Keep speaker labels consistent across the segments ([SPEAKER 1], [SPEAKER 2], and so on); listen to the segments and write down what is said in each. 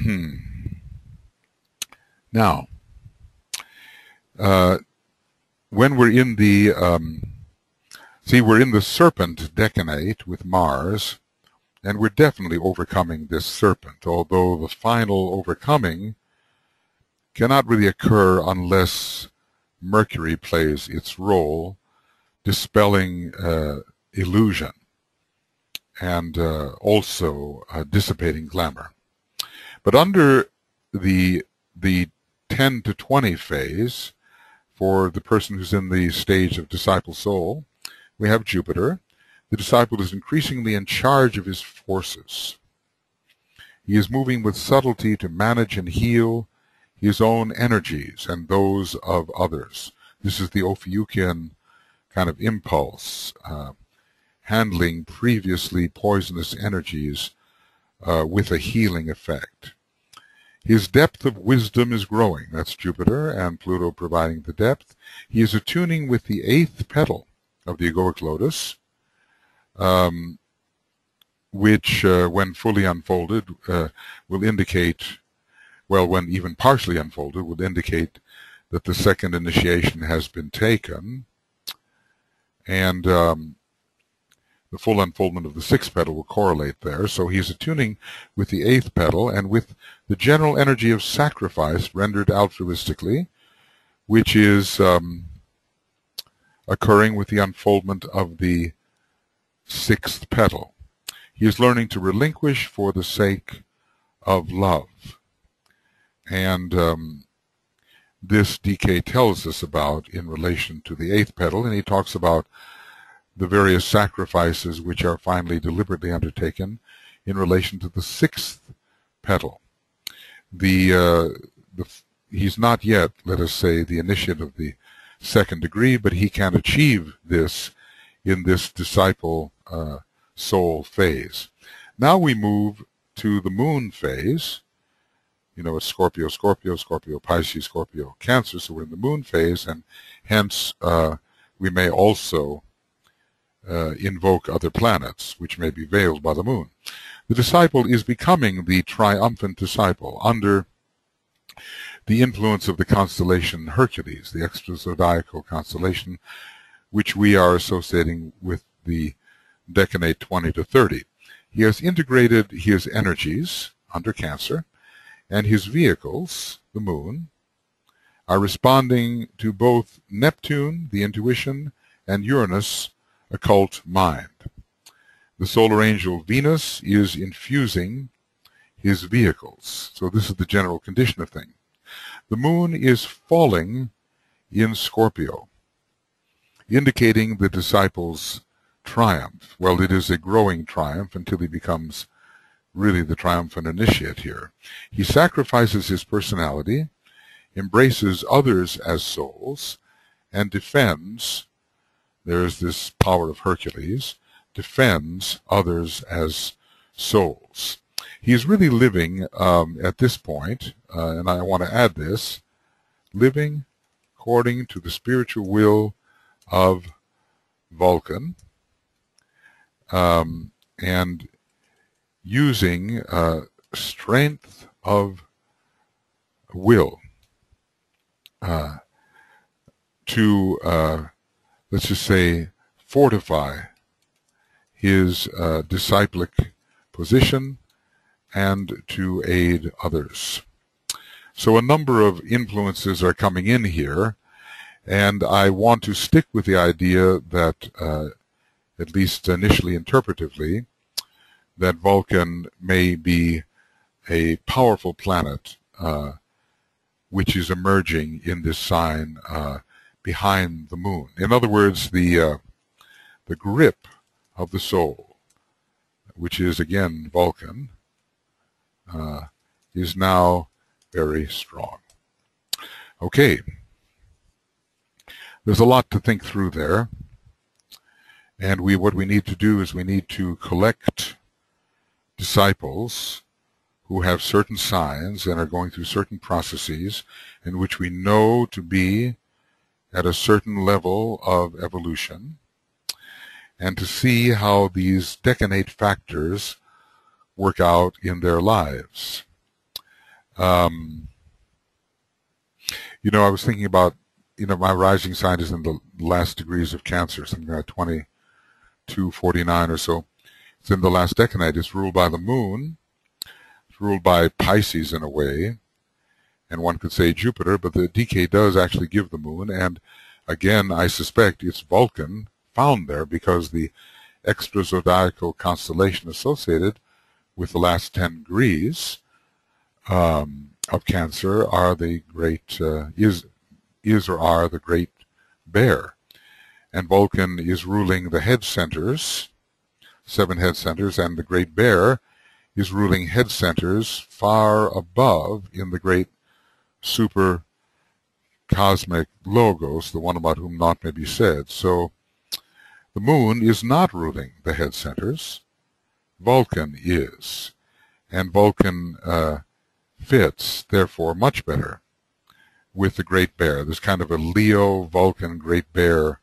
[SPEAKER 1] Now, when we're in the we're in the serpent decanate with Mars, and we're definitely overcoming this serpent, although the final overcoming cannot really occur unless Mercury plays its role, dispelling illusion and also dissipating glamour. But under the 10 to 20 phase, for the person who's in the stage of disciple soul, we have Jupiter. The disciple is increasingly in charge of his forces. He is moving with subtlety to manage and heal his own energies and those of others. This is the Ophiuchian kind of impulse, handling previously poisonous energies with a healing effect. His depth of wisdom is growing. That's Jupiter and Pluto providing the depth. He is attuning with the 8th petal of the egoic lotus, which, when fully unfolded, will indicate, well, when even partially unfolded, will indicate that the second initiation has been taken, and the full unfoldment of the 6th petal will correlate there. So he's attuning with the 8th petal and with the general energy of sacrifice rendered altruistically, which is occurring with the unfoldment of the 6th petal. He is learning to relinquish for the sake of love. And this DK tells us about in relation to the 8th petal, and he talks about the various sacrifices which are finally deliberately undertaken in relation to the 6th petal. He's not yet, let us say, the initiate of the 2nd degree, but he can achieve this in this disciple soul phase. Now we move to the moon phase. You know, it's Scorpio, Scorpio, Scorpio, Pisces, Scorpio, Cancer, so we're in the moon phase, and hence we may also invoke other planets, which may be veiled by the moon. The disciple is becoming the triumphant disciple under the influence of the constellation Hercules, the extrazodiacal constellation, which we are associating with the decanate 20 to 30. He has integrated his energies under Cancer, and his vehicles, the moon, are responding to both Neptune, the intuition, and Uranus, occult mind. The solar angel Venus is infusing his vehicles. So this is the general condition of things. The moon is falling in Scorpio, indicating the disciple's triumph. Well, it is a growing triumph until he becomes really the triumphant initiate here. He sacrifices his personality, embraces others as souls, and defends, there's this power of Hercules, defends others as souls. He's really living at this point, and I want to add this, living according to the spiritual will of Vulcan, and using strength of will to, let's just say, fortify his disciplic position and to aid others. So a number of influences are coming in here, and I want to stick with the idea that, at least initially interpretively, that Vulcan may be a powerful planet which is emerging in this sign behind the moon. In other words, the grip of the soul, which is again Vulcan, is now very strong. Okay, there's a lot to think through there, and what we need to do is we need to collect disciples who have certain signs and are going through certain processes in which we know to be at a certain level of evolution, and to see how these decanate factors work out in their lives. Um, I was thinking about, my rising sign is in the last degrees of Cancer, something like 2249 or so. It's in the last decanate. It's ruled by the moon. It's ruled by Pisces in a way, and one could say Jupiter, but the DK does actually give the moon, and again, I suspect it's Vulcan found there because the extra zodiacal constellation associated with the last 10 degrees of Cancer are the great, is or are the Great Bear. And Vulcan is ruling the head centers, 7 head centers, and the Great Bear is ruling head centers far above in the great super cosmic logos, the one about whom naught may be said. So the moon is not ruling the head centers. Vulcan is. And Vulcan fits, therefore, much better with the Great Bear. There's kind of a Leo, Vulcan, Great Bear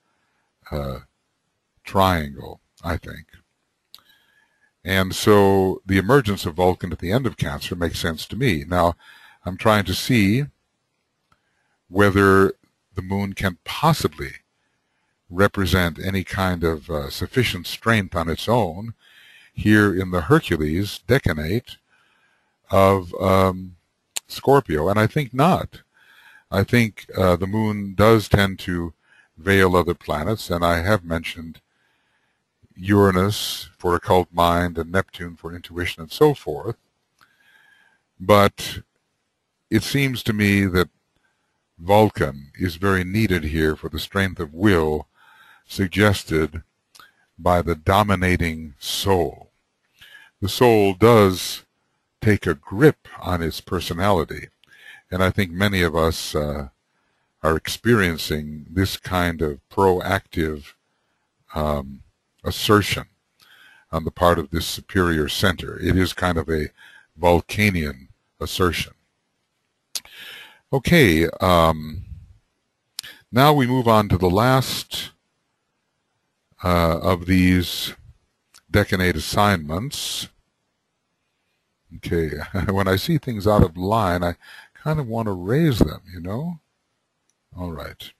[SPEAKER 1] triangle, I think. And so the emergence of Vulcan at the end of Cancer makes sense to me. Now, I'm trying to see whether the moon can possibly represent any kind of sufficient strength on its own here in the Hercules decanate of Scorpio. And I think not. I think the moon does tend to veil other planets, and I have mentioned Uranus for occult mind and Neptune for intuition and so forth. But it seems to me that Vulcan is very needed here for the strength of will suggested by the dominating soul. The soul does take a grip on its personality, and I think many of us are experiencing this kind of proactive assertion on the part of this superior center. It is kind of a Vulcanian assertion. Okay, now we move on to the last of these decanate assignments. Okay, when I see things out of line, I kind of want to raise them, All right.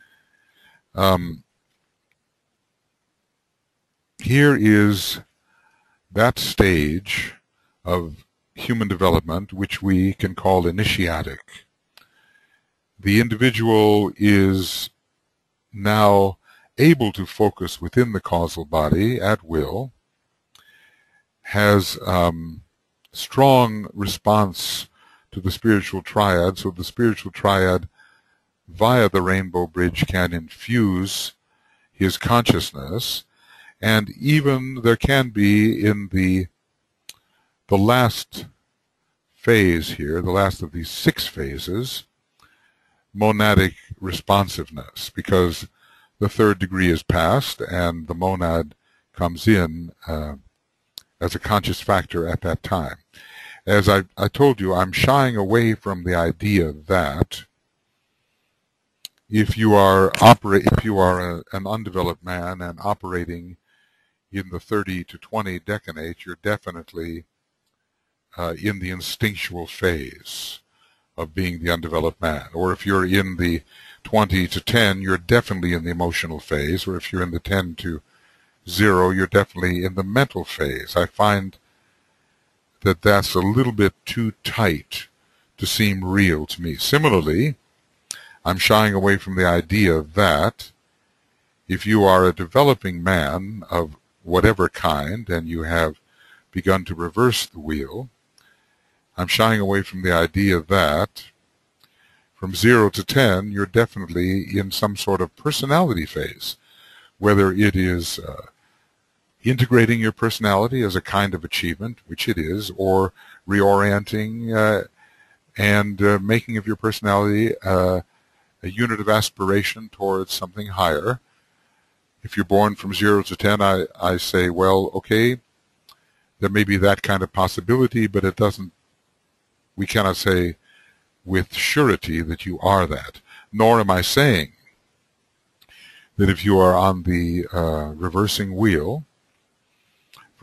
[SPEAKER 1] Here is that stage of human development which we can call initiatic. The individual is now able to focus within the causal body at will, has strong response to the spiritual triad, so the spiritual triad via the rainbow bridge can infuse his consciousness, and even there can be in the last phase here, the last of these 6 phases, monadic responsiveness, because the 3rd degree is passed and the monad comes in as a conscious factor at that time. As I told you, I'm shying away from the idea that if you are an undeveloped man and operating in the 30 to 20 decanate, you're definitely in the instinctual phase of being the undeveloped man. Or if you're in the 20 to 10, you're definitely in the emotional phase. Or if you're in the 10 to 0, you're definitely in the mental phase. I find that that's a little bit too tight to seem real to me. Similarly, I'm shying away from the idea that if you are a developing man of whatever kind and you have begun to reverse the wheel, I'm shying away from the idea that from 0 to 10, you're definitely in some sort of personality phase, whether it is integrating your personality as a kind of achievement, which it is, or reorienting and making of your personality a unit of aspiration towards something higher. If you're born from 0 to 10, I say, well, okay, there may be that kind of possibility, but we cannot say with surety that you are that. Nor am I saying that if you are on the reversing wheel,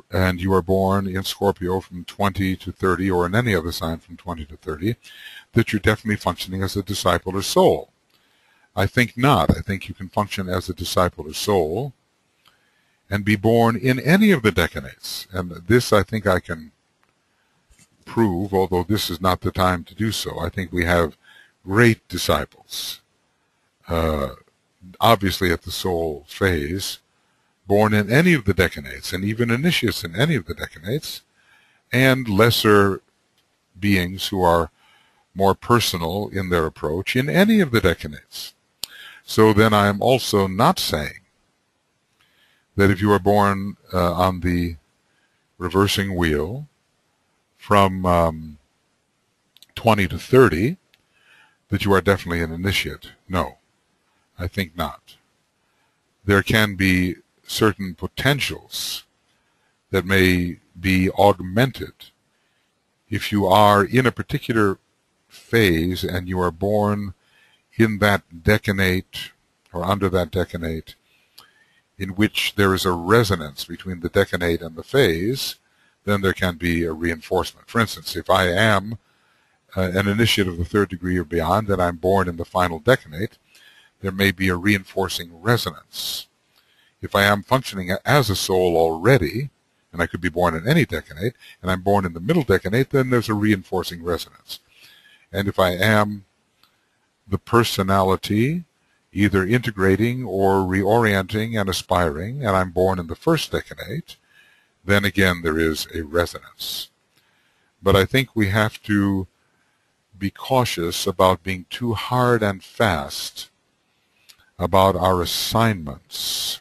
[SPEAKER 1] and you are born in Scorpio from 20 to 30, or in any other sign from 20 to 30, that you're definitely functioning as a disciple or soul. I think not. I think you can function as a disciple or soul and be born in any of the decanates. And this I think I can prove, although this is not the time to do so. I think we have great disciples, obviously at the soul phase, born in any of the decanates, and even initiates in any of the decanates, and lesser beings who are more personal in their approach in any of the decanates. So then I am also not saying that if you are born on the reversing wheel from 20 to 30, that you are definitely an initiate. No, I think not. There can be certain potentials that may be augmented if you are in a particular phase and you are born in that decanate or under that decanate in which there is a resonance between the decanate and the phase, then there can be a reinforcement. For instance, if I am an initiate of the third degree or beyond and I'm born in the final decanate, there may be a reinforcing resonance. If I am functioning as a soul already, and I could be born in any decanate, and I'm born in the middle decanate, then there's a reinforcing resonance. And if I am the personality, either integrating or reorienting and aspiring, and I'm born in the first decanate, then again there is a resonance. But I think we have to be cautious about being too hard and fast about our assignments,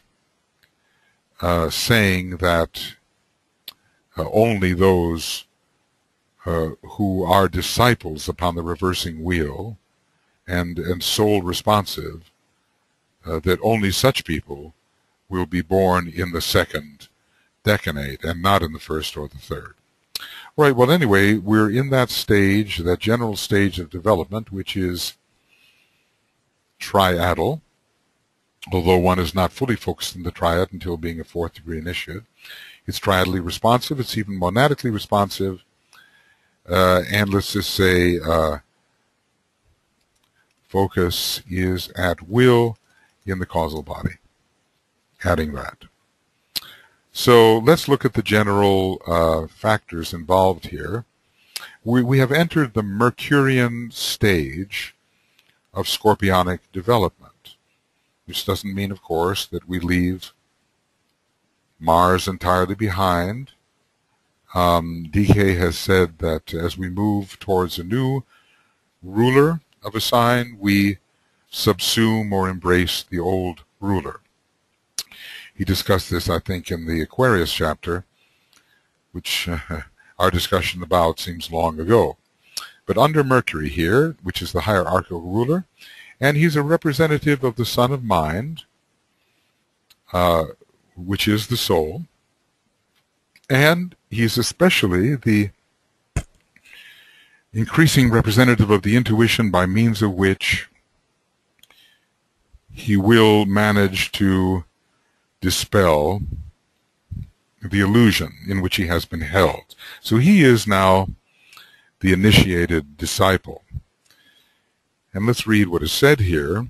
[SPEAKER 1] saying that only those who are disciples upon the reversing wheel and soul responsive, that only such people will be born in the second decanate and not in the first or the third. Right, well anyway, we're in that stage, that general stage of development, which is triadal, although one is not fully focused in the triad until being a fourth degree initiate. It's triadally responsive, it's even monadically responsive, and let's just say focus is at will in the causal body, adding that. So let's look at the general factors involved here. We have entered the Mercurian stage of scorpionic development, which doesn't mean, of course, that we leave Mars entirely behind. DK has said that as we move towards a new ruler of a sign, we subsume or embrace the old ruler. He discussed this, I think, in the Aquarius chapter, which our discussion about seems long ago. But under Mercury here, which is the hierarchical ruler, and he's a representative of the Son of Mind, which is the soul, and he's especially the increasing representative of the intuition by means of which he will manage to dispel the illusion in which he has been held. So he is now the initiated disciple. And let's read what is said here.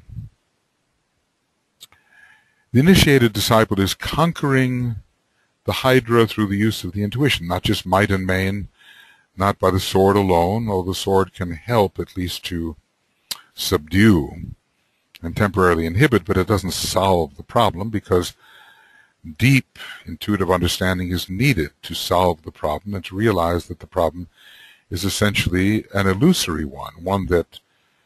[SPEAKER 1] The initiated disciple is conquering the Hydra through the use of the intuition, not just might and main, not by the sword alone, although the sword can help at least to subdue and temporarily inhibit, but it doesn't solve the problem, because deep intuitive understanding is needed to solve the problem and to realize that the problem is essentially an illusory one that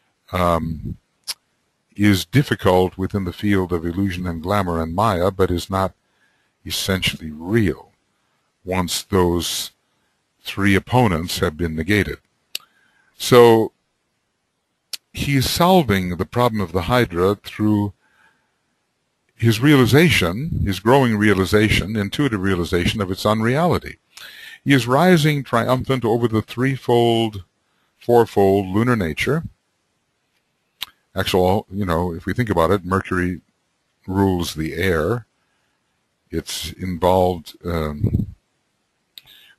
[SPEAKER 1] is difficult within the field of illusion and glamour and Maya, but is not essentially real once those three opponents have been negated. So he is solving the problem of the Hydra through his realization, his growing realization, intuitive realization of its unreality. He is rising triumphant over the threefold, fourfold lunar nature. Actually, if we think about it, Mercury rules the air. It's involved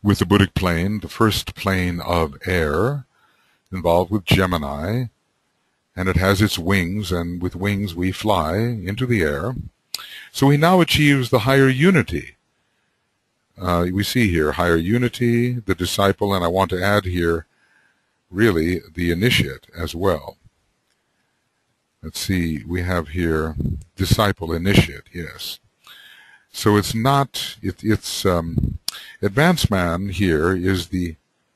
[SPEAKER 1] with the Buddhic plane, the first plane of air, involved with Gemini, and it has its wings, and with wings we fly into the air. So he now achieves the higher unity. We see here higher unity, the disciple, and I want to add here really the initiate as well. Let's see, we have here disciple, initiate, yes. So it's not, it's advanced man here is the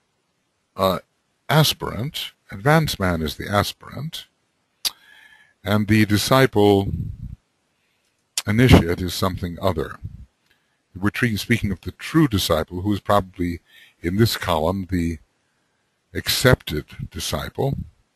[SPEAKER 1] aspirant. Advanced man is the aspirant. And the disciple, initiate, is something other. We're speaking of the true disciple, who is probably in this column the accepted disciple,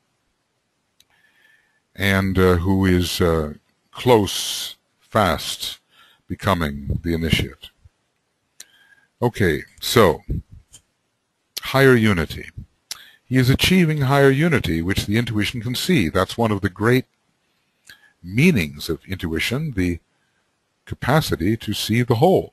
[SPEAKER 1] and who is close, fast, becoming the initiate. Okay, so higher unity. He is achieving higher unity, which the intuition can see. That's one of the great meanings of intuition, the capacity to see the whole.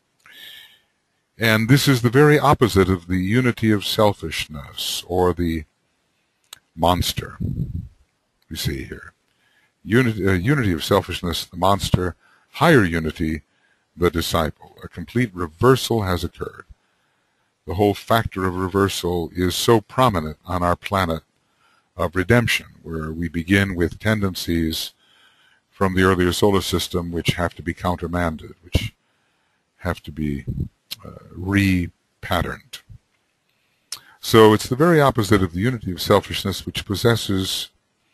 [SPEAKER 1] And this is the very opposite of the unity of selfishness, or the monster we see here. Unity of selfishness, the monster; higher unity, the disciple. A complete reversal has occurred. The whole factor of reversal is so prominent on our planet of redemption, where we begin with tendencies from the earlier solar system which have to be countermanded, which have to be repatterned. So it's the very opposite of the unity of selfishness, which possessed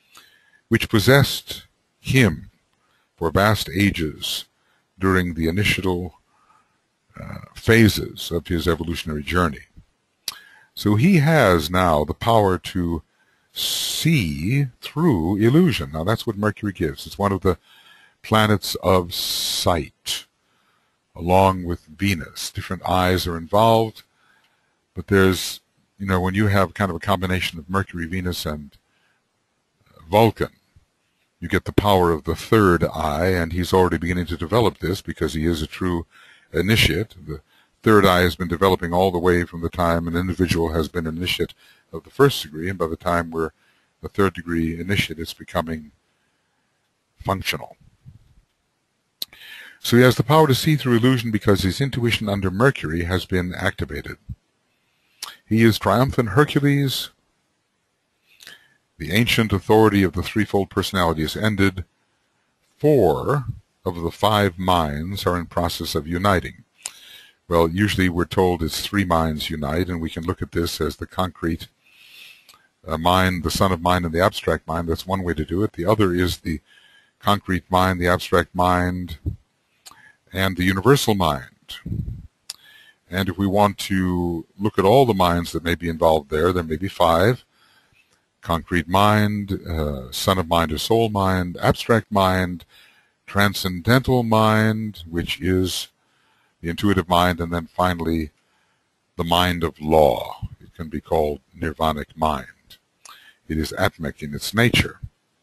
[SPEAKER 1] him for vast ages during the initial phases of his evolutionary journey. So he has now the power to see through illusion. Now that's what Mercury gives. It's one of the planets of sight, along with Venus. Different eyes are involved, but there's, when you have kind of a combination of Mercury, Venus, and Vulcan, you get the power of the third eye, and he's already beginning to develop this because he is a true initiate. The third eye has been developing all the way from the time an individual has been an initiate of the first degree, and by the time we're the third degree initiate, it's becoming functional. So he has the power to see through illusion because his intuition under Mercury has been activated. He is triumphant Hercules. The ancient authority of the threefold personality is ended. 4 of the 5 minds are in process of uniting. Well, usually we're told it's 3 minds unite, and we can look at this as the concrete mind, the son of mind, and the abstract mind. That's one way to do it. The other is the concrete mind, the abstract mind, and the universal mind. And if we want to look at all the minds that may be involved there may be 5. Concrete mind, son of mind or soul mind, abstract mind, transcendental mind, which is the intuitive mind, and then finally the mind of law. It can be called nirvanic mind. It is atmic in its nature.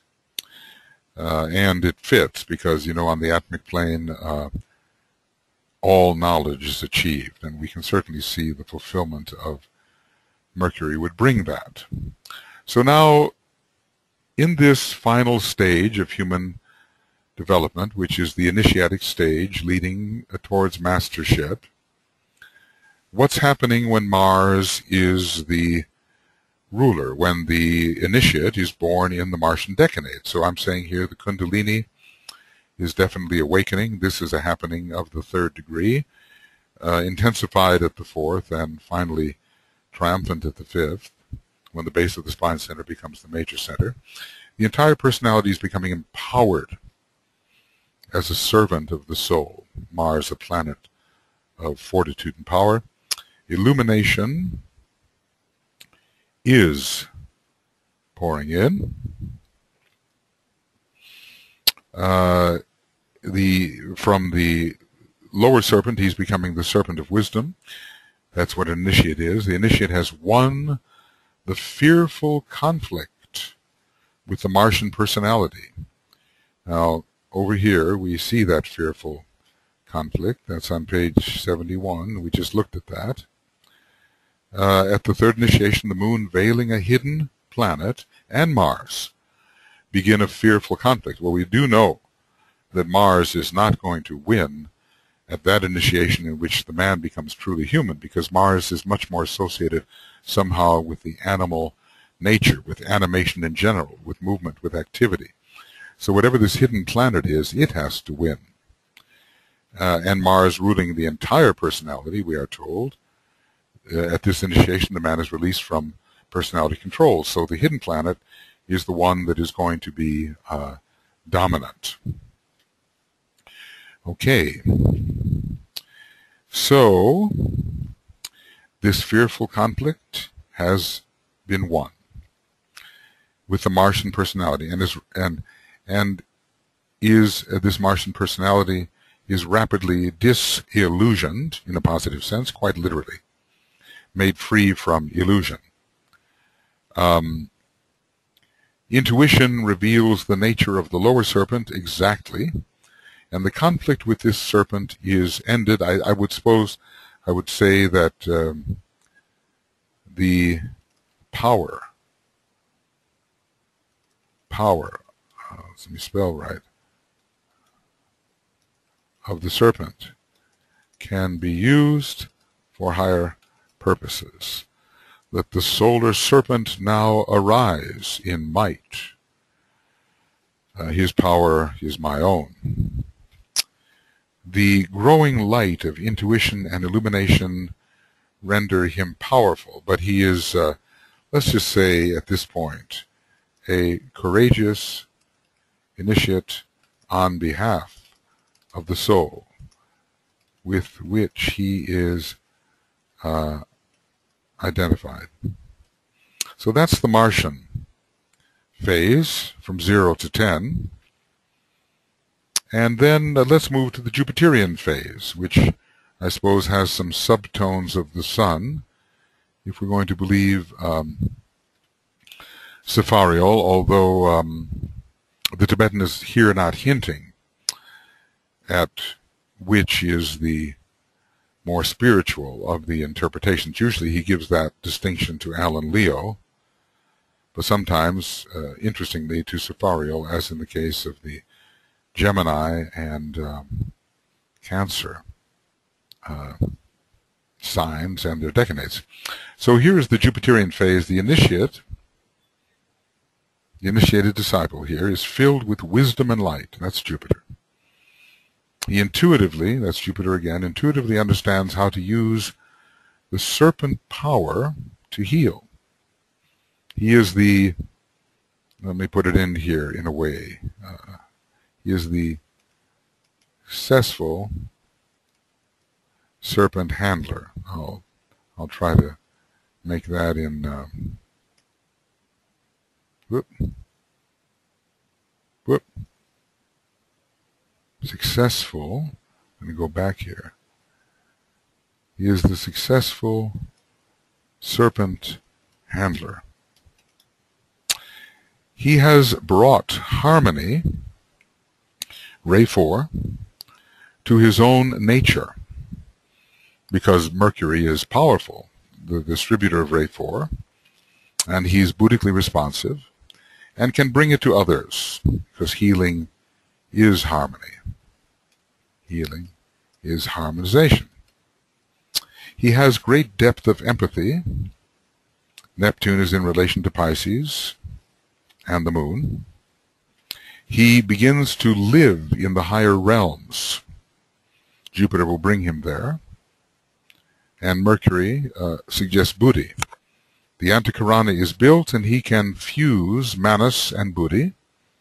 [SPEAKER 1] And it fits because, on the atmic plane, all knowledge is achieved, and we can certainly see the fulfillment of Mercury would bring that. So now, in this final stage of human development, which is the initiatic stage leading towards mastership, what's happening when Mars is the ruler, when the initiate is born in the Martian decade? So I'm saying here the Kundalini is definitely awakening. This is a happening of the 3rd degree, intensified at the 4th, and finally triumphant at the 5th, when the base of the spine center becomes the major center. The entire personality is becoming empowered as a servant of the soul. Mars, a planet of fortitude and power. Illumination is pouring in. From the lower serpent, he's becoming the serpent of wisdom. That's what an initiate is. The initiate has won the fearful conflict with the Martian personality. Now, over here, we see that fearful conflict. That's on page 71. We just looked at that. At the third initiation, the moon veiling a hidden planet and Mars begin a fearful conflict. Well, we do know that Mars is not going to win at that initiation in which the man becomes truly human, because Mars is much more associated somehow with the animal nature, with animation in general, with movement, with activity. So whatever this hidden planet is, it has to win. And Mars ruling the entire personality, we are told. At this initiation, the man is released from personality control. So the hidden planet is the one that is going to be dominant. Okay. So this fearful conflict has been won with the Martian personality, and this Martian personality is rapidly disillusioned, in a positive sense, quite literally, made free from illusion. Intuition reveals the nature of the lower serpent exactly, and the conflict with this serpent is ended. I would say that the power, let me spell right, of the serpent can be used for higher purposes. Let the solar serpent now arise in might. His power is my own. The growing light of intuition and illumination render him powerful, but he is, let's just say at this point, a courageous initiate on behalf of the soul with which he is identified. So that's the Martian phase from 0 to 10. And then let's move to the Jupiterian phase, which I suppose has some subtones of the sun, if we're going to believe Safarial, although the Tibetan is here not hinting at which is the more spiritual of the interpretations. Usually he gives that distinction to Alan Leo, but sometimes, interestingly, to Safarial, as in the case of the Gemini and Cancer signs and their decanates. So here is the Jupiterian phase. The initiate, the initiated disciple here, is filled with wisdom and light. That's Jupiter. He intuitively, that's Jupiter again, intuitively understands how to use the serpent power to heal. He is the, let me put it in here in a way, he is the successful serpent handler. I'll try to make that in, successful, let me go back here. He is the successful serpent handler. He has brought harmony, Ray 4, to his own nature, because Mercury is powerful, the distributor of Ray 4, and he's Buddhically responsive, and can bring it to others, because healing is harmony. Healing is harmonization. He has great depth of empathy. Neptune is in relation to Pisces and the moon. He begins to live in the higher realms. Jupiter will bring him there. And Mercury suggests Buddhi. The Antakarana is built, and he can fuse Manas and Buddhi.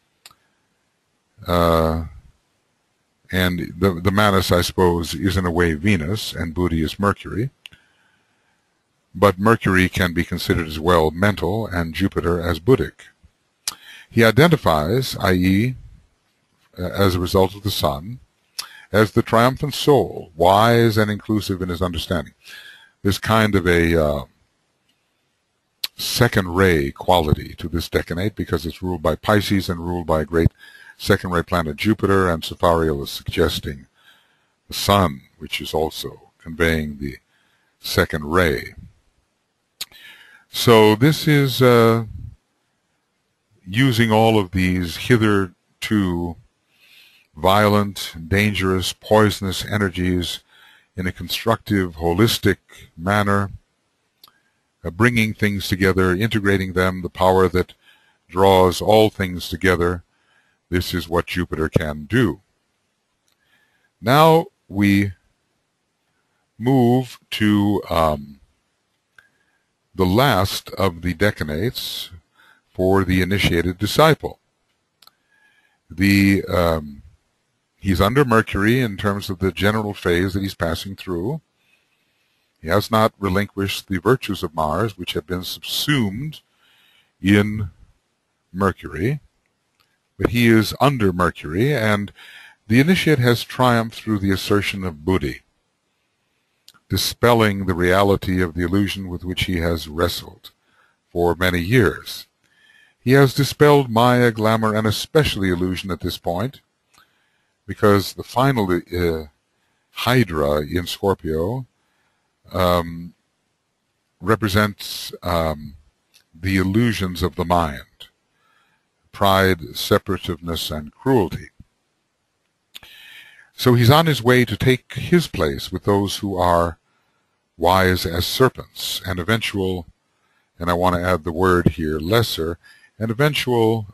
[SPEAKER 1] And the Manas, I suppose, is in a way Venus, and Buddhi is Mercury. But Mercury can be considered as well mental, and Jupiter as Buddhic. He identifies, i.e., as a result of the sun, as the triumphant soul, wise and inclusive in his understanding. There's kind of a second-ray quality to this decanate, because it's ruled by Pisces and ruled by a great second-ray planet Jupiter, and Safarial is suggesting the sun, which is also conveying the second ray. So this is using all of these hitherto violent, dangerous, poisonous energies in a constructive, holistic manner, bringing things together, integrating them, the power that draws all things together. This is what Jupiter can do. Now we move to the last of the decanates for the initiated disciple. He's under Mercury in terms of the general phase that he's passing through. He has not relinquished the virtues of Mars, which have been subsumed in Mercury, but he is under Mercury, and the initiate has triumphed through the assertion of Buddhi, dispelling the reality of the illusion with which he has wrestled for many years. He has dispelled Maya, glamour, and especially illusion at this point, because the final Hydra in Scorpio represents the illusions of the mind, pride, separativeness, and cruelty. So he's on his way to take his place with those who are wise as serpents, and eventual, and I want to add the word here, lesser, and eventual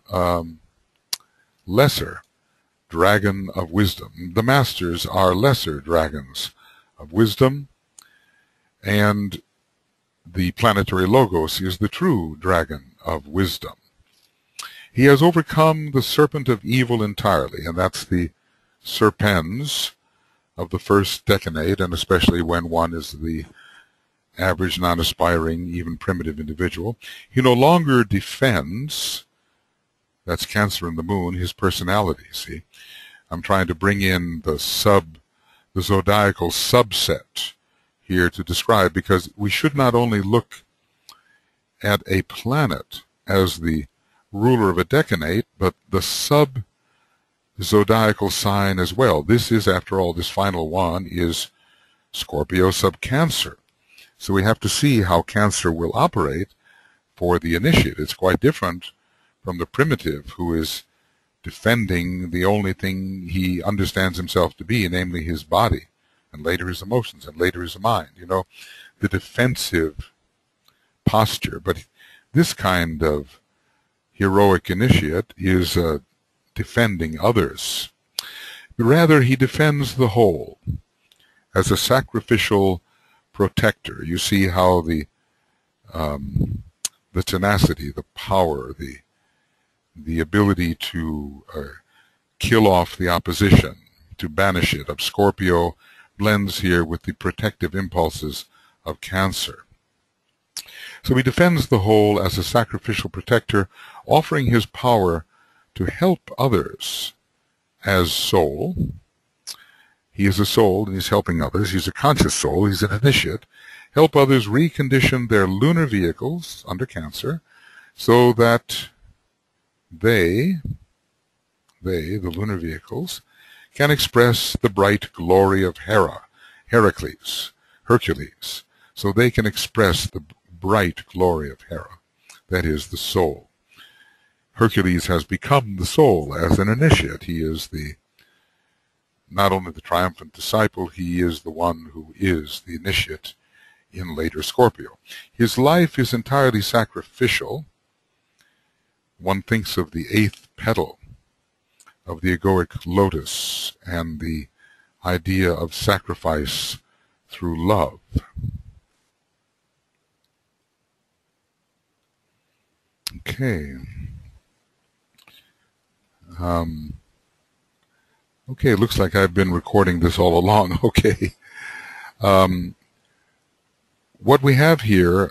[SPEAKER 1] lesser dragon of wisdom. The masters are lesser dragons of wisdom, and the planetary Logos is the true dragon of wisdom. He has overcome the serpent of evil entirely, and that's the serpens of the first decanate, and especially when one is the average, non-aspiring, even primitive individual. He no longer defends, that's Cancer in the Moon, his personality, see. I'm trying to bring in the zodiacal subset here to describe, because we should not only look at a planet as the ruler of a decanate, but the sub-zodiacal sign as well. This is, after all, this final one is Scorpio sub-Cancer. So we have to see how Cancer will operate for the initiate. It's quite different from the primitive, who is defending the only thing he understands himself to be, namely his body, and later his emotions, and later his mind. You know, the defensive posture. But this kind of heroic initiate is defending others. But rather, he defends the whole as a sacrificial protector. You see how the tenacity, the power, the ability to kill off the opposition, to banish it, of Scorpio blends here with the protective impulses of Cancer. So he defends the whole as a sacrificial protector, offering his power to help others as soul. He is a soul and he's helping others. He's a conscious soul. He's an initiate. Help others recondition their lunar vehicles under Cancer so that they, the lunar vehicles, can express the bright glory of Hercules. So they can express the bright glory of Hera, that is, the soul. Hercules has become the soul as an initiate. He is not only the triumphant disciple, he is the one who is the initiate in later Scorpio. His life is entirely sacrificial. One thinks of the 8th petal of the egoic lotus and the idea of sacrifice through love. Okay. Okay, it looks like I've been recording this all along. Okay. What we have here,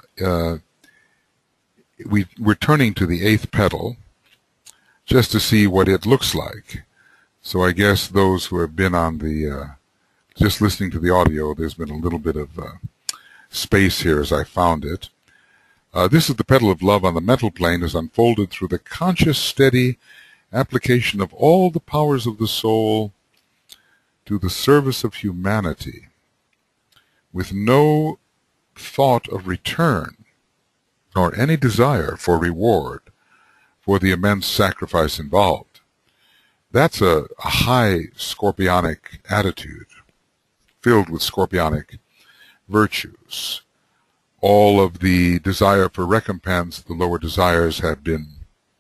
[SPEAKER 1] we're turning to the 8th petal just to see what it looks like. So I guess those who have been on the, just listening to the audio, there's been a little bit of space here as I found it. This is the petal of love on the mental plane, is unfolded through the conscious, steady application of all the powers of the soul to the service of humanity, with no thought of return, nor any desire for reward for the immense sacrifice involved. That's a high scorpionic attitude, filled with scorpionic virtues. All of the desire for recompense, the lower desires, have been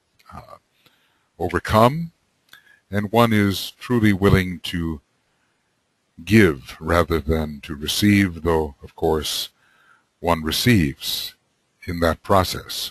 [SPEAKER 1] overcome, and one is truly willing to give rather than to receive, though, of course, one receives in that process.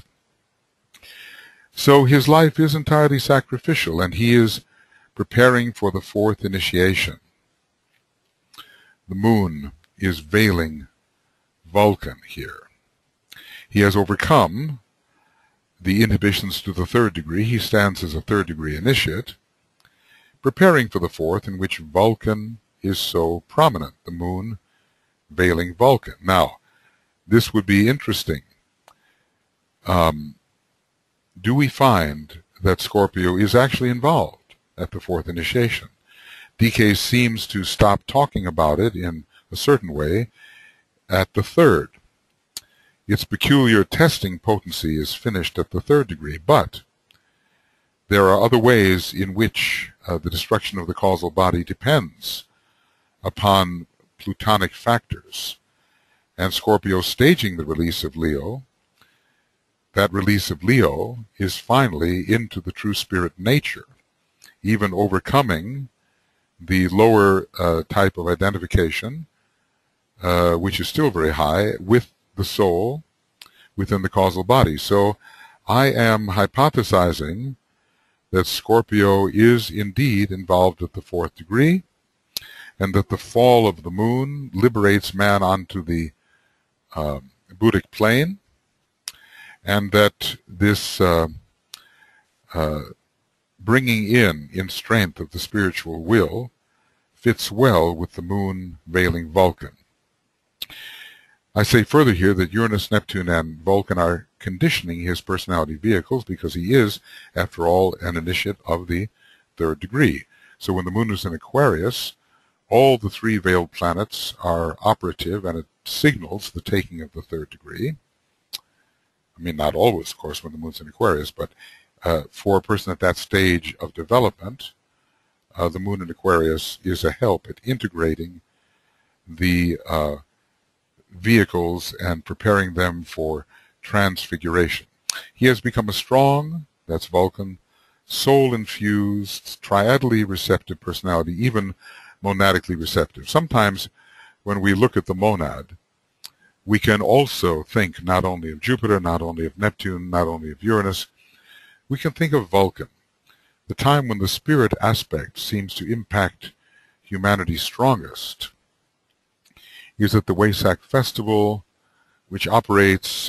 [SPEAKER 1] So his life is entirely sacrificial, and he is preparing for the fourth initiation. The moon is veiling Vulcan here. He has overcome the inhibitions to the third degree. He stands as a third degree initiate, preparing for the fourth, in which Vulcan is so prominent, the moon veiling Vulcan. Now, this would be interesting. Do we find that Scorpio is actually involved at the fourth initiation? DK seems to stop talking about it in a certain way at the third. Its peculiar testing potency is finished at the third degree, but there are other ways in which the destruction of the causal body depends upon plutonic factors. And Scorpio staging the release of Leo, that release of Leo is finally into the true spirit nature, even overcoming the lower type of identification, which is still very high, with the soul within the causal body. So I am hypothesizing that Scorpio is indeed involved at the fourth degree, and that the fall of the moon liberates man onto the Buddhic plane, and that this bringing in strength of the spiritual will fits well with the moon veiling Vulcan. I say further here that Uranus, Neptune, and Vulcan are conditioning his personality vehicles, because he is, after all, an initiate of the third degree. So when the moon is in Aquarius, all the three veiled planets are operative, and it signals the taking of the third degree. I mean, not always, of course, when the moon's in Aquarius, but for a person at that stage of development, the moon in Aquarius is a help at integrating the vehicles and preparing them for transfiguration. He has become a strong, that's Vulcan, soul-infused, triadally receptive personality, even monadically receptive. Sometimes when we look at the monad, we can also think not only of Jupiter, not only of Neptune, not only of Uranus, we can think of Vulcan, the time when the spirit aspect seems to impact humanity strongest is at the Wesak festival, which operates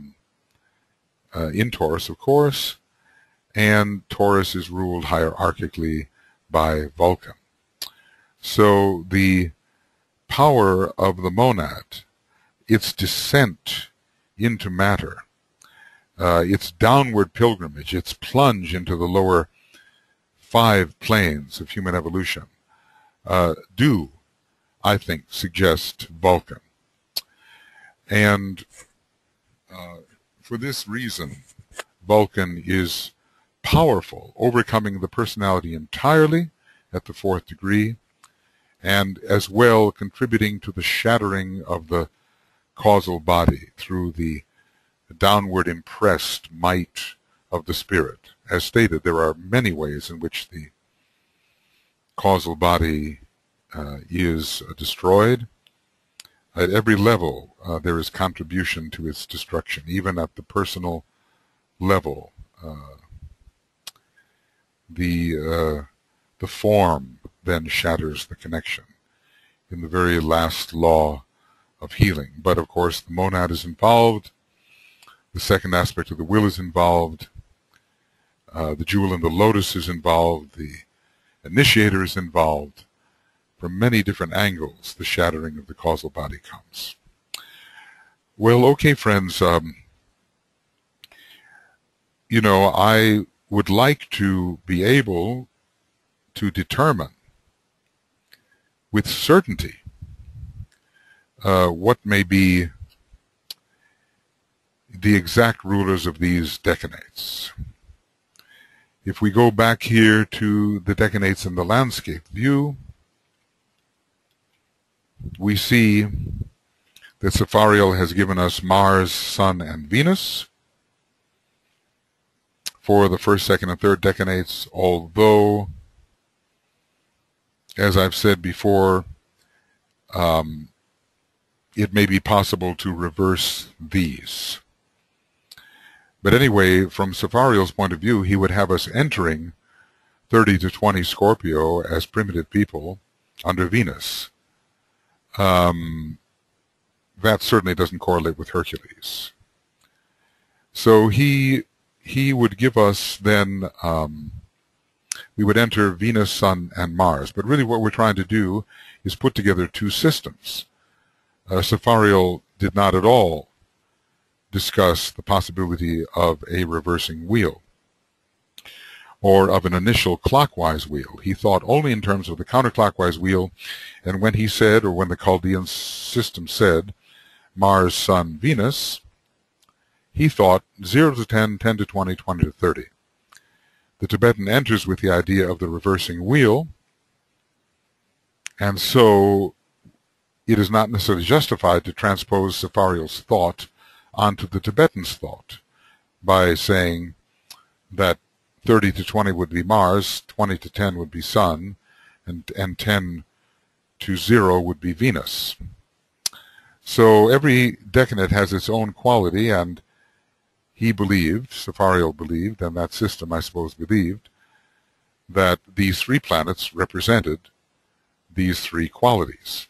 [SPEAKER 1] in Taurus, of course, and Taurus is ruled hierarchically by Vulcan. So the power of the monad, its descent into matter, its downward pilgrimage, its plunge into the lower 5 planes of human evolution, do, I think, suggest Vulcan. And for this reason, Vulcan is powerful, overcoming the personality entirely at the fourth degree, and as well contributing to the shattering of the causal body through the downward impressed might of the spirit. As stated, there are many ways in which the causal body is destroyed. At every level, there is contribution to its destruction, even at the personal level. The form then shatters the connection in the very last law of healing. But of course, the monad is involved. The second aspect of the will is involved. The jewel in the lotus is involved. The initiator is involved. From many different angles, the shattering of the causal body comes. Well, okay, friends, you know, I would like to be able to determine with certainty what may be the exact rulers of these decanates. If we go back here to the decanates in the landscape view, we see that Safariel has given us Mars, Sun, and Venus for the first, second, and third decanates, although, as I've said before, it may be possible to reverse these. But anyway, from Safariel's point of view, he would have us entering 30 to 20 Scorpio as primitive people under Venus. That certainly doesn't correlate with Hercules. So he would give us then, we would enter Venus, Sun, and Mars. But really what we're trying to do is put together two systems. Safariel did not at all discuss the possibility of a reversing wheel or of an initial clockwise wheel. He thought only in terms of the counterclockwise wheel, and when he said, or when the Chaldean system said, Mars, Sun, Venus, he thought 0 to 10, 10 to 20, 20 to 30. The Tibetan enters with the idea of the reversing wheel, and so it is not necessarily justified to transpose Safariel's thought onto the Tibetan's thought by saying that 30 to 20 would be Mars, 20 to 10 would be Sun, and 10 to 0 would be Venus. So every decanate has its own quality, and he believed, Safariel believed, and that system, I suppose, believed, that these three planets represented these three qualities.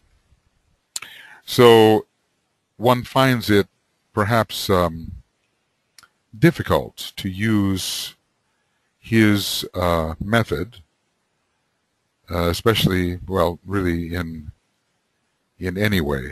[SPEAKER 1] So one finds it perhaps difficult to use his method, especially, well, really in any way,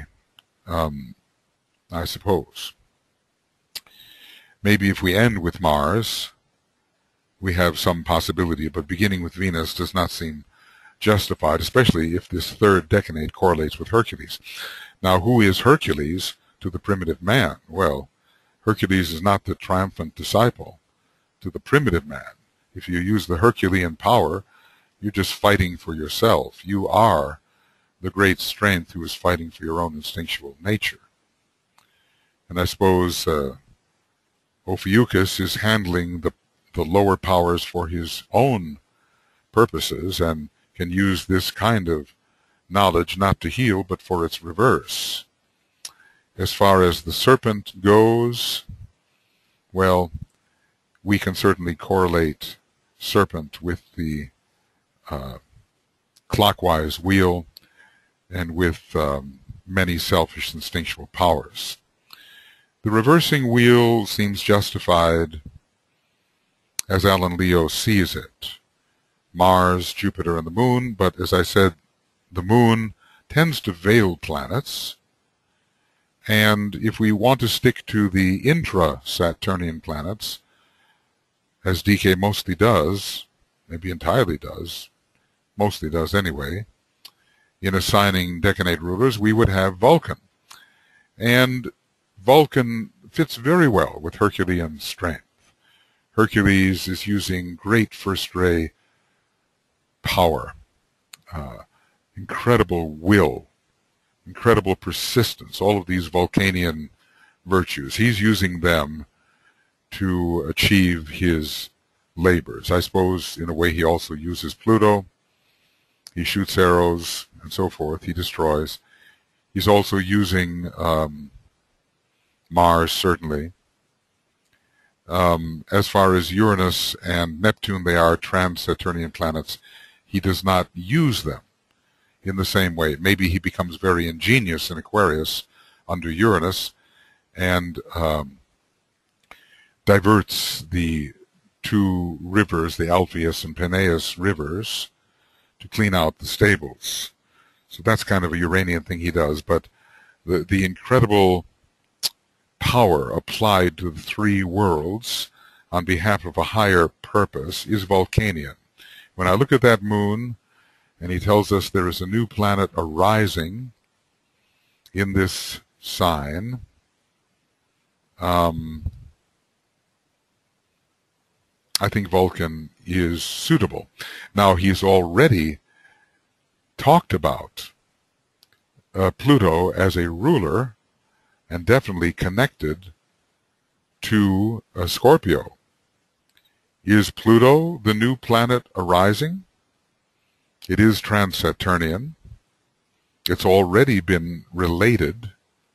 [SPEAKER 1] I suppose. Maybe if we end with Mars, we have some possibility, but beginning with Venus does not seem justified, especially if this third decanate correlates with Hercules. Now, who is Hercules to the primitive man? Well, Hercules is not the triumphant disciple to the primitive man. If you use the Herculean power, you're just fighting for yourself. You are the great strength who is fighting for your own instinctual nature. And I suppose Ophiuchus is handling the lower powers for his own purposes and can use this kind of knowledge not to heal, but for its reverse. As far as the serpent goes, well, we can certainly correlate serpent with the clockwise wheel and with many selfish instinctual powers. The reversing wheel seems justified as Alan Leo sees it. Mars, Jupiter, and the Moon, but as I said, the Moon tends to veil planets, and if we want to stick to the intra-Saturnian planets, as DK mostly does, maybe entirely does, mostly does anyway, in assigning decanate rulers, we would have Vulcan. And Vulcan fits very well with Herculean strength. Hercules is using great first-ray power, incredible will, incredible persistence, all of these Vulcanian virtues. He's using them to achieve his labors. I suppose in a way he also uses Pluto. He shoots arrows and so forth. He destroys. He's also using Mars, certainly. As far as Uranus and Neptune, they are trans-Saturnian planets. He does not use them in the same way. Maybe he becomes very ingenious in Aquarius under Uranus and diverts the two rivers, the Alpheus and Peneus rivers, to clean out the stables. So that's kind of a Uranian thing he does, but the incredible power applied to the three worlds on behalf of a higher purpose is Vulcanian. When I look at that moon, and he tells us there is a new planet arising in this sign, I think Vulcan is suitable. Now, he's already talked about Pluto as a ruler and definitely connected to Scorpio. Is Pluto the new planet arising? It is trans-Saturnian. It's already been related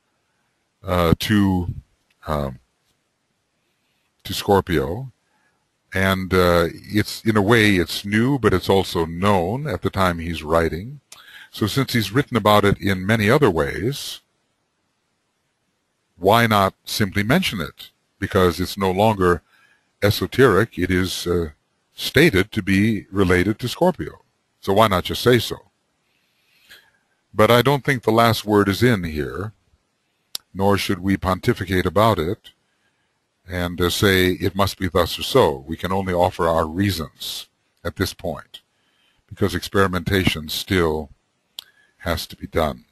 [SPEAKER 1] to Scorpio, and it's, in a way, it's new, but it's also known at the time he's writing. So since he's written about it in many other ways, why not simply mention it? Because it's no longer esoteric, it is stated to be related to Scorpio. So why not just say so? But I don't think the last word is in here, nor should we pontificate about it and say it must be thus or so. We can only offer our reasons at this point, because experimentation still has to be done.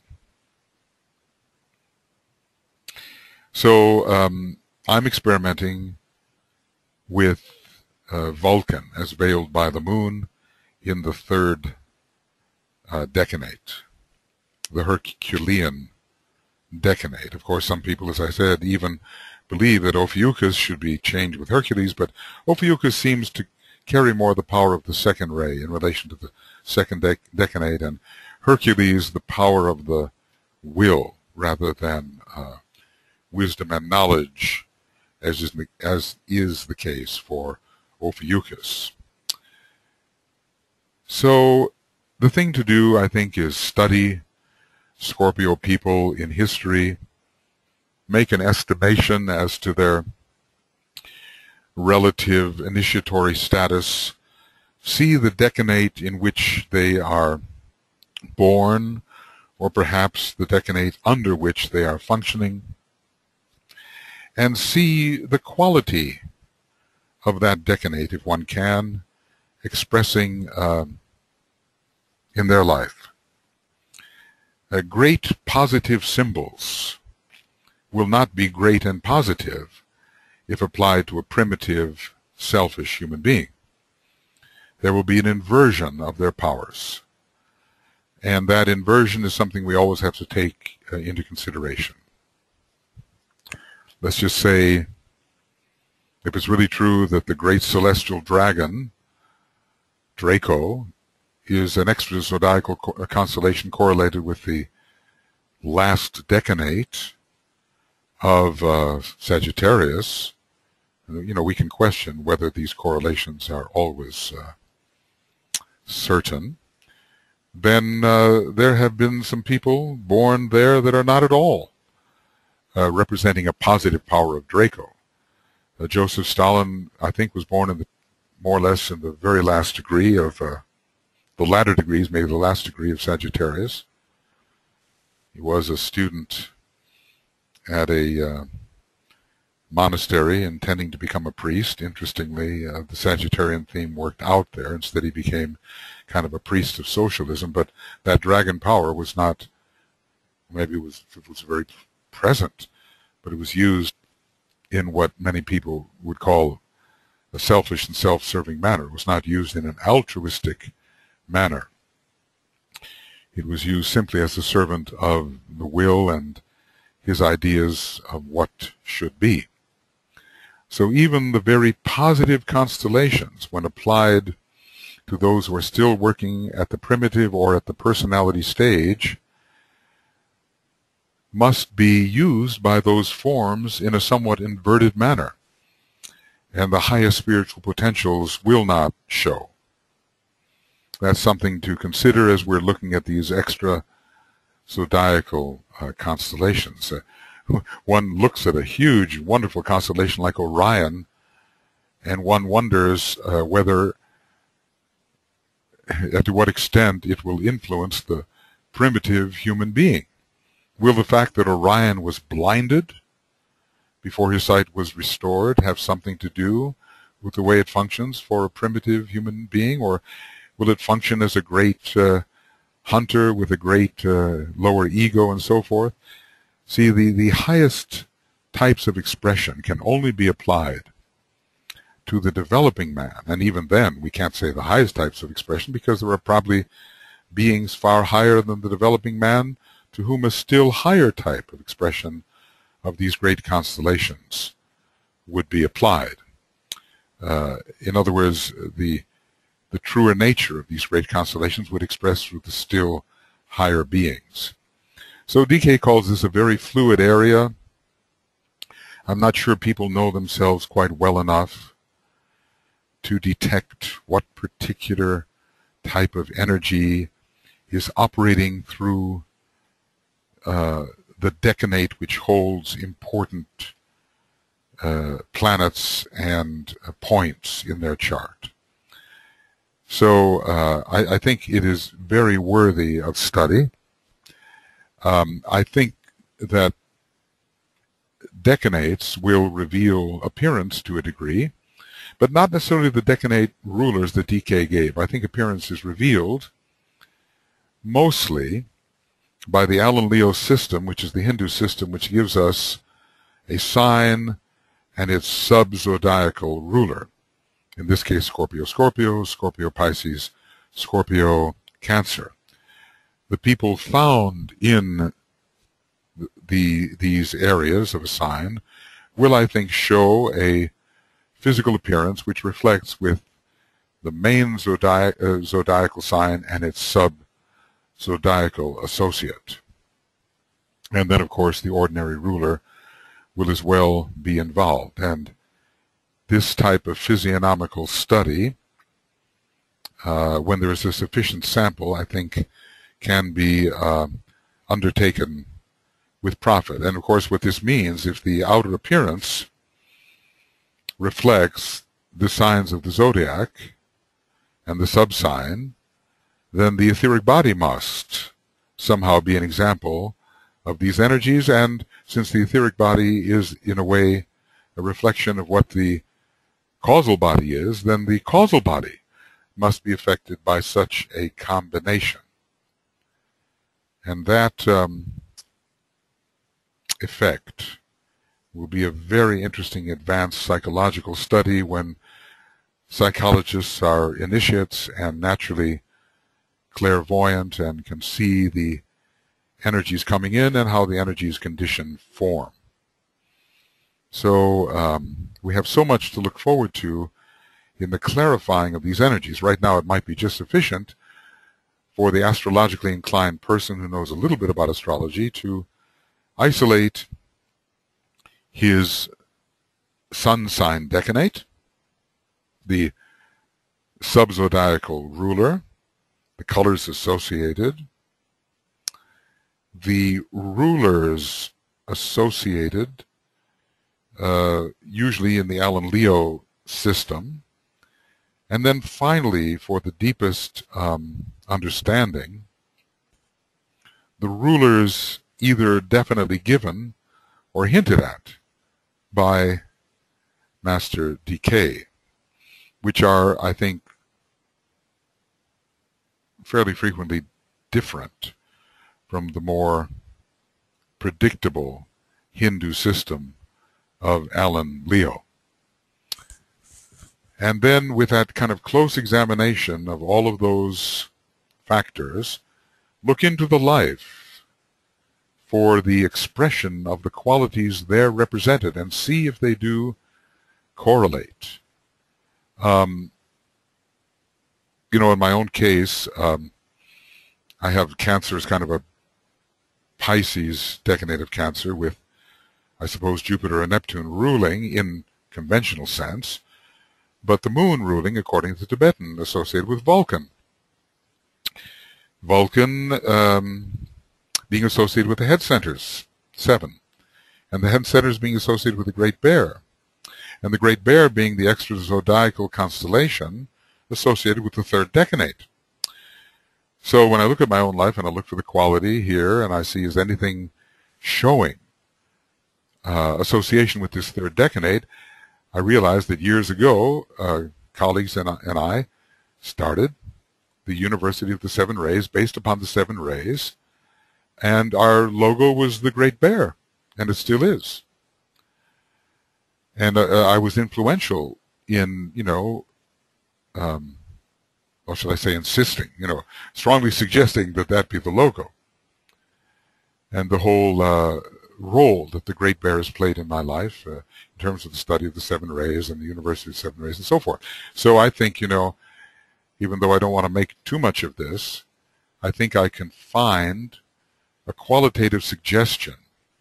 [SPEAKER 1] So I'm experimenting with Vulcan as veiled by the moon in the third decanate, the Herculean decanate. Of course, some people, as I said, even believe that Ophiuchus should be changed with Hercules, but Ophiuchus seems to carry more the power of the second ray in relation to the second decanate, and Hercules the power of the will rather than wisdom and knowledge, as is the case for Ophiuchus. So the thing to do, I think, is study Scorpio people in history, make an estimation as to their relative initiatory status, see the decanate in which they are born, or perhaps the decanate under which they are functioning, and see the quality of that decanate, if one can, expressing in their life. Great positive symbols will not be great and positive if applied to a primitive, selfish human being. There will be an inversion of their powers. And that inversion is something we always have to take into consideration. Let's just say, if it's really true that the great celestial dragon, Draco, is an extra zodiacal constellation correlated with the last decanate of Sagittarius, we can question whether these correlations are always certain. Then there have been some people born there that are not at all representing a positive power of Draco. Joseph Stalin, I think, was born in more or less in the very last degree of the latter degrees, maybe the last degree of Sagittarius. He was a student at a monastery intending to become a priest. Interestingly, the Sagittarian theme worked out there. Instead, he became kind of a priest of socialism, but that dragon power was not, maybe it was very present, but it was used in what many people would call a selfish and self-serving manner. It was not used in an altruistic manner. It was used simply as a servant of the will and his ideas of what should be. So even the very positive constellations, when applied to those who are still working at the primitive or at the personality stage, must be used by those forms in a somewhat inverted manner, and the highest spiritual potentials will not show. That's something to consider as we're looking at these extra zodiacal constellations. One looks at a huge, wonderful constellation like Orion, and one wonders whether, to what extent it will influence the primitive human being. Will the fact that Orion was blinded before his sight was restored have something to do with the way it functions for a primitive human being, or will it function as a great hunter with a great lower ego and so forth? See, the highest types of expression can only be applied to the developing man, and even then we can't say the highest types of expression because there are probably beings far higher than the developing man to whom a still higher type of expression of these great constellations would be applied. In other words, the truer nature of these great constellations would express through the still higher beings. So DK calls this a very fluid area. I'm not sure people know themselves quite well enough to detect what particular type of energy is operating through the decanate which holds important planets and points in their chart. So I think it is very worthy of study. I think that decanates will reveal appearance to a degree, but not necessarily the decanate rulers that DK gave. I think appearance is revealed mostly by the Allen-Leo system, which is the Hindu system, which gives us a sign and its sub-zodiacal ruler. In this case, Scorpio, Scorpio, Scorpio, Pisces, Scorpio, Cancer. The people found in these areas of a sign will, I think, show a physical appearance which reflects with the main zodiacal sign and its sub-zodiacal associate. And then, of course, the ordinary ruler will as well be involved. And this type of physiognomical study, when there is a sufficient sample, I think can be undertaken with profit. And of course what this means, if the outer appearance reflects the signs of the zodiac and the subsign, then the etheric body must somehow be an example of these energies. And since the etheric body is in a way a reflection of what the causal body is, then the causal body must be affected by such a combination. And that effect will be a very interesting advanced psychological study when psychologists are initiates and naturally clairvoyant and can see the energies coming in and how the energies condition form. So we have so much to look forward to in the clarifying of these energies. Right now it might be just sufficient for the astrologically inclined person who knows a little bit about astrology to isolate his sun sign decanate, the subzodiacal ruler, the colors associated, the rulers associated, usually in the Allen-Leo system, and then finally, for the deepest understanding, the rulers either definitely given or hinted at by Master DK, which are, I think, fairly frequently different from the more predictable Hindu system of Allen-Leo. And then with that kind of close examination of all of those factors, look into the life for the expression of the qualities there represented and see if they do correlate. In my own case, I have Cancer as kind of a Pisces decanate of Cancer with, I suppose, Jupiter and Neptune ruling in conventional sense, but the moon ruling, according to the Tibetan, associated with Vulcan. Vulcan being associated with the head centers, 7, and the head centers being associated with the Great Bear, and the Great Bear being the extra-zodiacal constellation associated with the 3rd decanate. So when I look at my own life and I look for the quality here and I see is anything showing association with this 3rd decanate, I realized that years ago, colleagues and I started the University of the Seven Rays based upon the 7 rays, and our logo was the Great Bear, and it still is. And I was influential in, or should I say insisting, strongly suggesting that that be the logo. And the whole role that the Great Bear has played in my life in terms of the study of the seven rays and the University of Seven Rays and so forth. So I think, even though I don't want to make too much of this, I think I can find a qualitative suggestion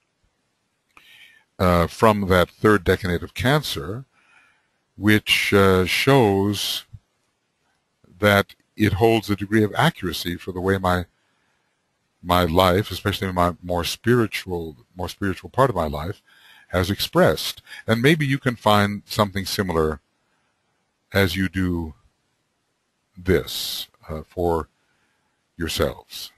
[SPEAKER 1] from that third decade of Cancer, which shows that it holds a degree of accuracy for the way my life, especially my more spiritual part of my life, has expressed. And maybe you can find something similar as you do this for yourselves.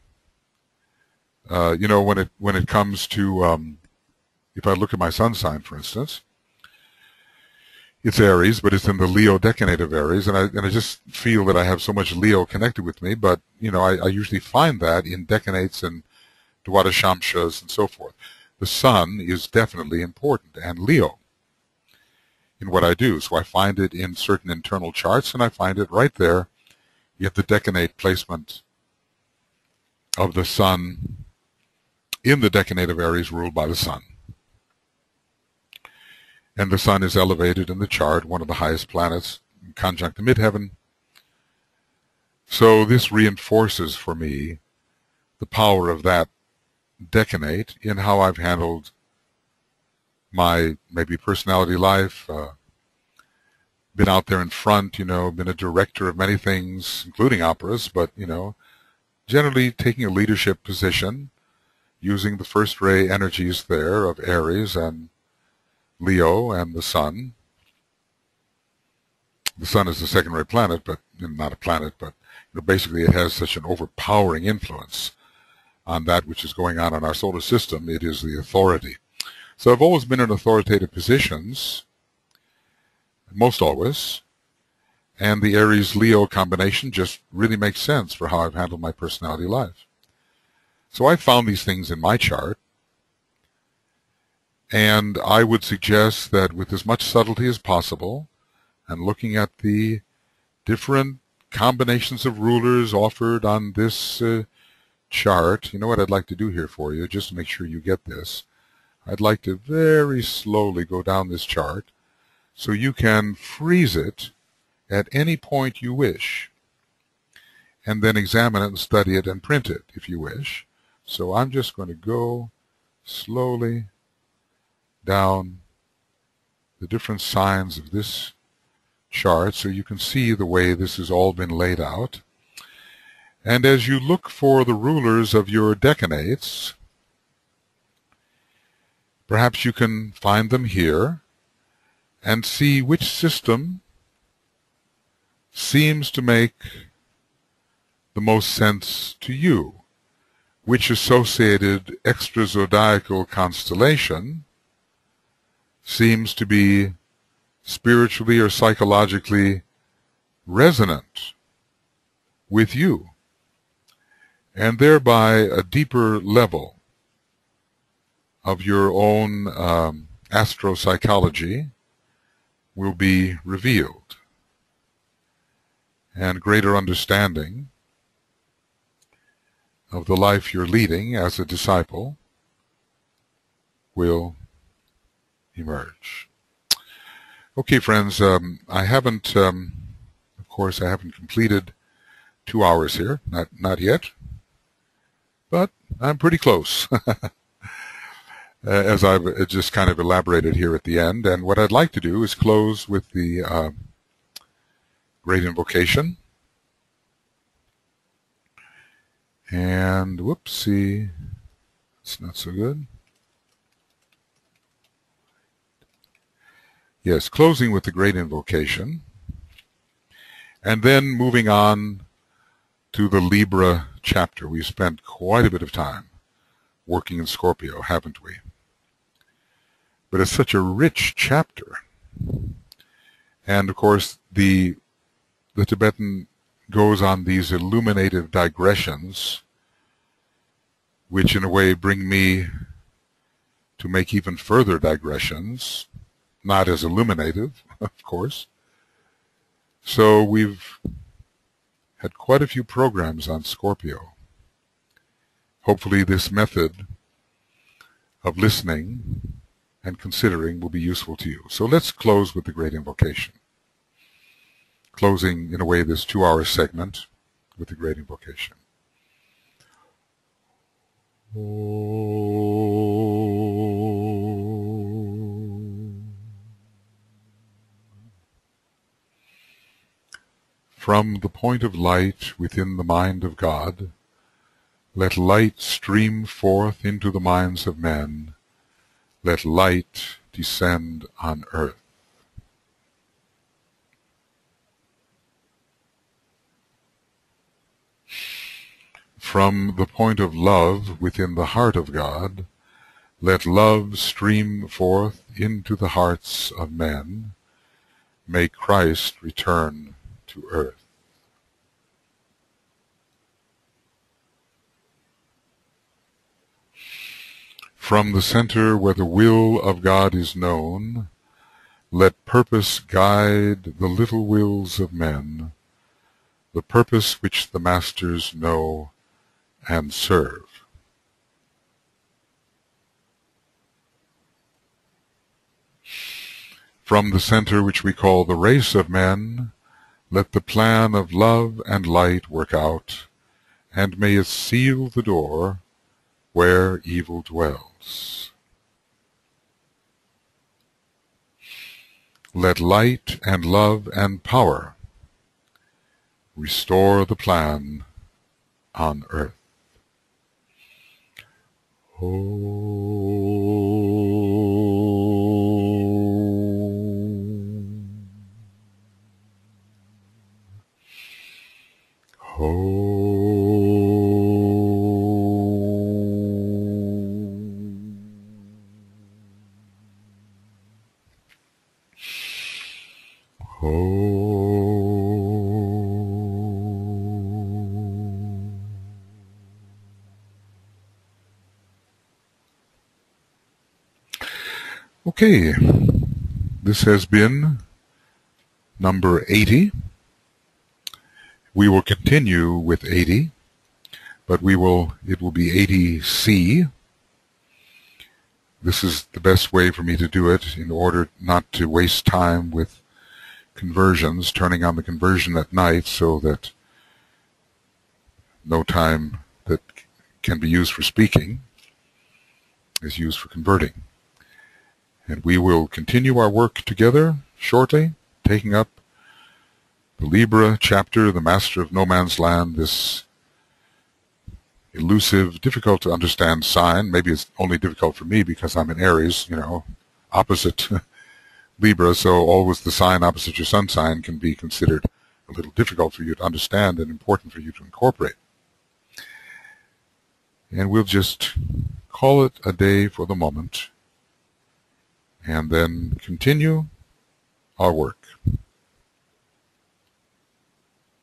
[SPEAKER 1] When it comes to if I look at my sun sign, for instance, it's Aries, but it's in the Leo decade of Aries, and I just feel that I have so much Leo connected with me. But I usually find that in decanates and Dwadashamshas and so forth. The sun is definitely important, and Leo in what I do. So I find it in certain internal charts, and I find it right there in the decanate placement of the sun in the decade of Aries ruled by the sun. And the sun is elevated in the chart, one of the highest planets, conjunct to midheaven. So this reinforces for me the power of that decanate in how I've handled my maybe personality life, been out there in front, been a director of many things, including operas, but, generally taking a leadership position, using the first ray energies there of Aries and Leo and the sun. The sun is the second ray planet, but not a planet, but basically it has such an overpowering influence on that which is going on in our solar system. It is the authority. So I've always been in authoritative positions, most always, and the Aries-Leo combination just really makes sense for how I've handled my personality life. So I found these things in my chart, and I would suggest that with as much subtlety as possible, and looking at the different combinations of rulers offered on this chart, what I'd like to do here for you, just to make sure you get this. I'd like to very slowly go down this chart so you can freeze it at any point you wish, and then examine it and study it and print it if you wish. So I'm just going to go slowly down the different signs of this chart so you can see the way this has all been laid out. And as you look for the rulers of your decanates, perhaps you can find them here and see which system seems to make the most sense to you, which associated extrazodiacal constellation seems to be spiritually or psychologically resonant with you, and thereby a deeper level of your own astropsychology will be revealed, and greater understanding of the life you're leading as a disciple will emerge. Okay, friends, I haven't, of course, I haven't completed 2 hours here, not yet, but I'm pretty close, as I've just kind of elaborated here at the end. And what I'd like to do is close with the great invocation. And whoopsie, it's not so good. Yes, closing with the great invocation, and then moving on to the Libra chapter. We've spent quite a bit of time working in Scorpio, haven't we? But it's such a rich chapter. And of course, the Tibetan goes on these illuminative digressions, which in a way bring me to make even further digressions not as illuminative, of course. So we've had quite a few programs on Scorpio. Hopefully this method of listening and considering will be useful to you. So let's close with the great invocation. Closing, in a way, this 2-hour segment with the great invocation. From the point of light within the mind of God, let light stream forth into the minds of men. Let light descend on earth. From the point of love within the heart of God, let love stream forth into the hearts of men. May Christ return to earth. From the center where the will of God is known, let purpose guide the little wills of men, the purpose which the masters know and serve. From the center which we call the race of men, let the plan of love and light work out, and may it seal the door where evil dwells. Let light and love and power restore the plan on earth. Okay, this has been number 80. We will continue with 80, but it will be 80C. This is the best way for me to do it in order not to waste time with conversions, turning on the conversion at night so that no time that can be used for speaking is used for converting. And we will continue our work together shortly, taking up the Libra chapter, the Master of No Man's Land, this elusive, difficult to understand sign. Maybe it's only difficult for me because I'm in Aries, opposite Libra, so always the sign opposite your sun sign can be considered a little difficult for you to understand and important for you to incorporate. And we'll just call it a day for the moment, and then continue our work.